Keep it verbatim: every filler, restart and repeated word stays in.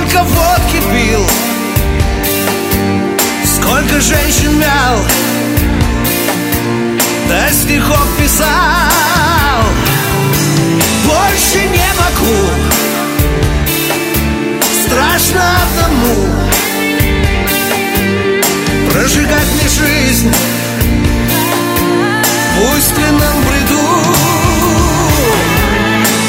Сколько водки пил, сколько женщин мял, да стихов писал. Больше не могу, страшно одному прожигать мне жизнь. Пусть клянут